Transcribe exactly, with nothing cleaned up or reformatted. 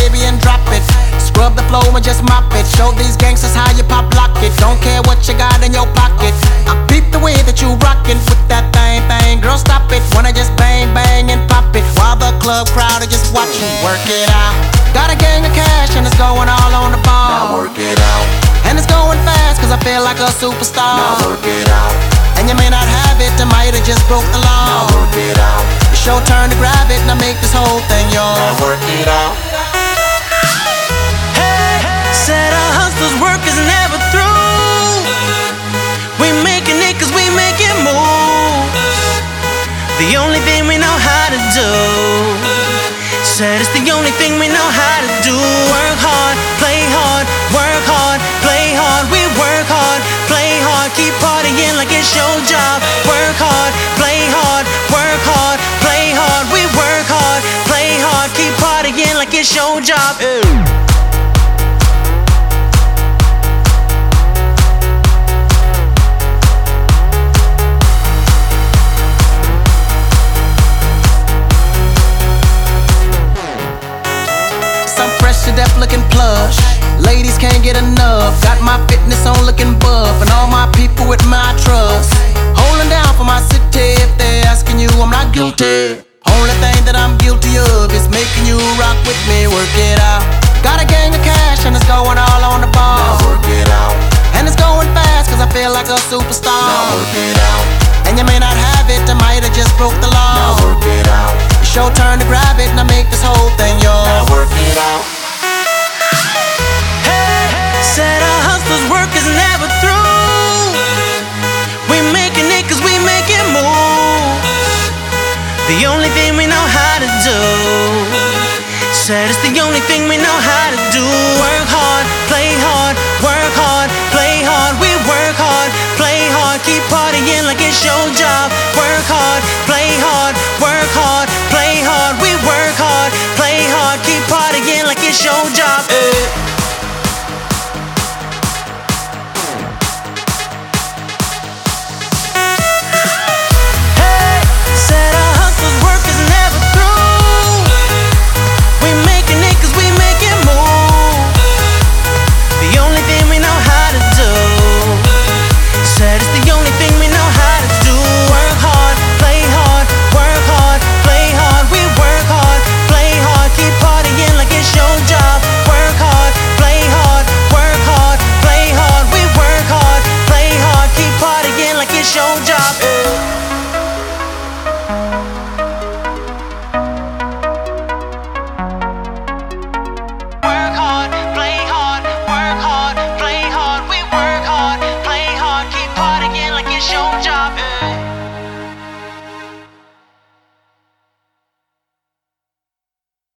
baby, and drop it. Scrub the flow and just mop it. Show these gangsters how you pop lock it. Don't care what you got in your pocket. I peep the way that you rockin' with that thing, thing. Girl, stop it. Wanna just bang, bang and pop it while the club crowd are just watching. Work it out. Got a gang of cash and it's going all on the ball. Now work it out. And it's going fast cause I feel like a superstar. Now work it out. And you may not have it, I might have just broke the law. Now work it out. It's your turn to grab it and I make this whole thing yours. Now work it out. Hey, said our hustlers' work is never through. We making it cause we making moves. The only thing we know how to do. Said it's the only thing we know how to do. Work hard, play hard, work hard, play hard. We work hard, play hard, keep partying like it's your job. Work hard, play hard, work hard, play hard. We work hard, play hard, keep partying like it's your job. Ew. Deaf looking plush, ladies can't get enough. Got my fitness on looking buff, and all my people with my trust. Holding down for my city. If they're asking you, I'm not guilty. Only thing that I'm guilty of is making you rock with me. Work it out. Got a gang of cash and it's going all on the ball. Now work it out. And it's going fast cause I feel like a superstar. Now work it out. And you may not have it, I might have just broke the law. Now work it out. It's your turn to grab it and I make this whole thing yours. Now work it out. Said our hustlers' work is never through. We making it cause we making moves. The only thing we know how to do. Said it's the only thing we know how to do. Work hard, play hard, work hard, play hard. We work hard, play hard, keep partying like it's your job. Work hard, play hard, work hard, play hard. We work hard, play hard, keep partying like it's your job. Hey. Show job.